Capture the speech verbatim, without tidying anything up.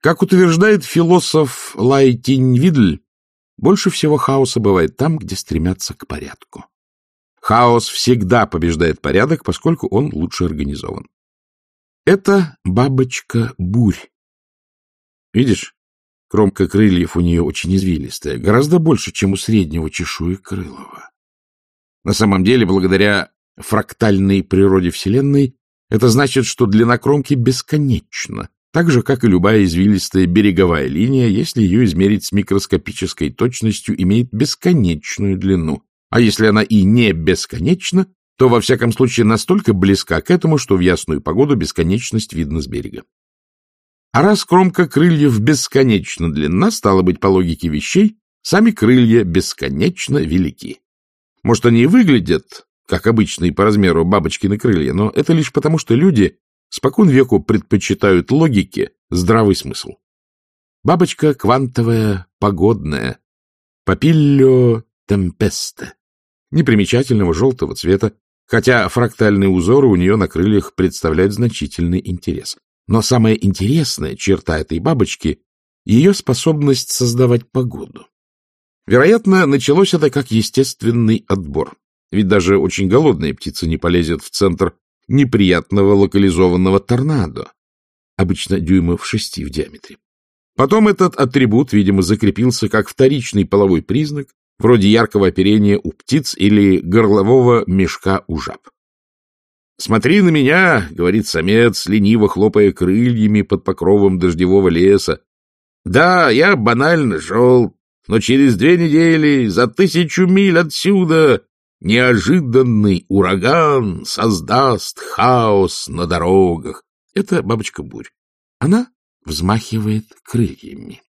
Как утверждает философ Лайтиньвидль, больше всего хаоса бывает там, где стремятся к порядку. Хаос всегда побеждает порядок, поскольку он лучше организован. Это бабочка-бурь. Видишь, кромка крыльев у нее очень извилистая, гораздо больше, чем у среднего чешуекрылого. На самом деле, благодаря фрактальной природе Вселенной, это значит, что длина кромки бесконечна, так же, как и любая извилистая береговая линия, если ее измерить с микроскопической точностью, имеет бесконечную длину. А если она и не бесконечна, то, во всяком случае, настолько близка к этому, что в ясную погоду бесконечность видно с берега. А раз кромка крыльев бесконечно длинна, стало быть, по логике вещей, сами крылья бесконечно велики. Может, они и выглядят, как обычные по размеру бабочкины крылья, но это лишь потому, что люди спокон веку предпочитают логике здравый смысл. Бабочка квантовая, погодная, папиллио темпесте, непримечательного желтого цвета, хотя фрактальные узоры у нее на крыльях представляют значительный интерес. Но самая интересная черта этой бабочки — ее способность создавать погоду. Вероятно, началось это как естественный отбор, ведь даже очень голодная птица не полезет в центр неприятного локализованного торнадо, обычно дюймов шести в диаметре. Потом этот атрибут, видимо, закрепился как вторичный половой признак, вроде яркого оперения у птиц или горлового мешка у жаб. «Смотри на меня», — говорит самец, лениво хлопая крыльями под покровом дождевого леса. «Да, я банально желт, но через две недели за тысячу миль отсюда неожиданный ураган создаст хаос на дорогах». Это бабочка-бурь. Она взмахивает крыльями.